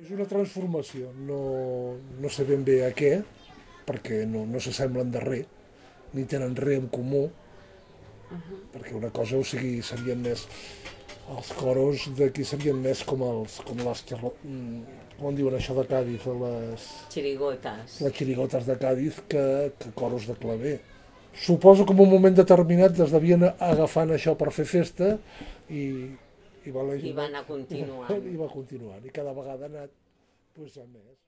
És una transformació, no sé ben bé a què, perquè no s'assemblen de res, ni tenen res en comú, perquè una cosa, o sigui, serien més... Els coros d'aquí serien més com les... com en diuen això de Càdiz? Xirigotes. Les xirigotes de Càdiz que coros de claver. Suposo que en un moment determinat es devien agafant això per fer festa i I va anar continuant. I va continuant, i cada vegada ha anat a més.